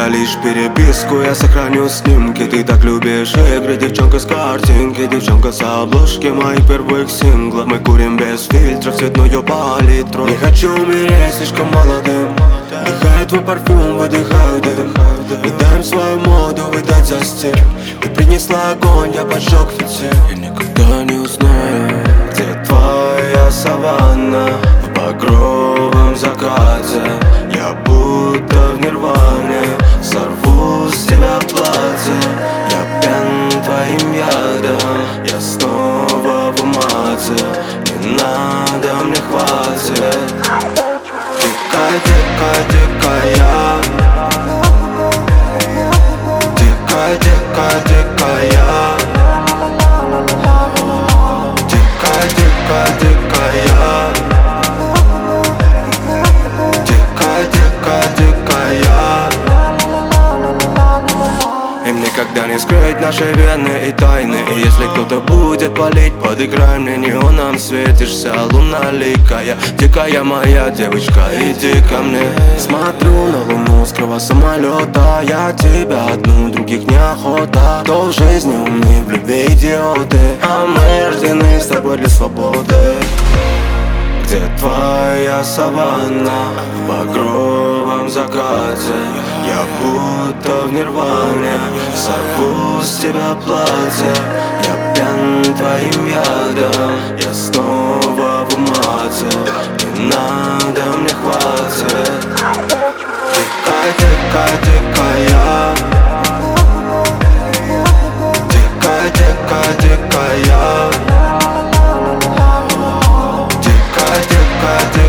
тебя лишь переписку, я сохраню снимки. Ты так любишь игры, девчонка с картинки, девчонка с обложки моих первых синглов. Мы курим без фильтров цветную палитру. Не хочу умереть слишком молодым. Вдыхаю твой парфюм, выдыхаю дым. Выдаем свою моду, выдать за стиль. Ты принесла огонь, я поджег фитиль. Я никогда не узнаю, где твоя саванна. В багровом закате я будто в нирване. Сорву с тебя платье, я пьян твоим ядом. Я снова в умате, не надо, мне хватит. Дикая, дикая, дикая. Дикая, дикая, дикая. Дикая, дикая, дикая. Дикая, дикая, дикая. Им никогда не скрыть наши вены и тайны. И если кто-то будет палить, подыграй мне, неоном светишься, луналикая. Дикая моя девочка, иди ко мне. Смотрю на луну с крыла самолета. Я тебя одну, других неохота. Кто в жизни умный, в любви идиоты. А мы рождены с тобой для свободы. Где твоя саванна? В багровом закате я будто в нирване. Сорву с тебя платье, я пьян твоим ядом. Я снова в умате, не надо, мне хватит. Дикая, дикая, дикая. Дикая, дикая, дикая. Дикая, дикая, дикая.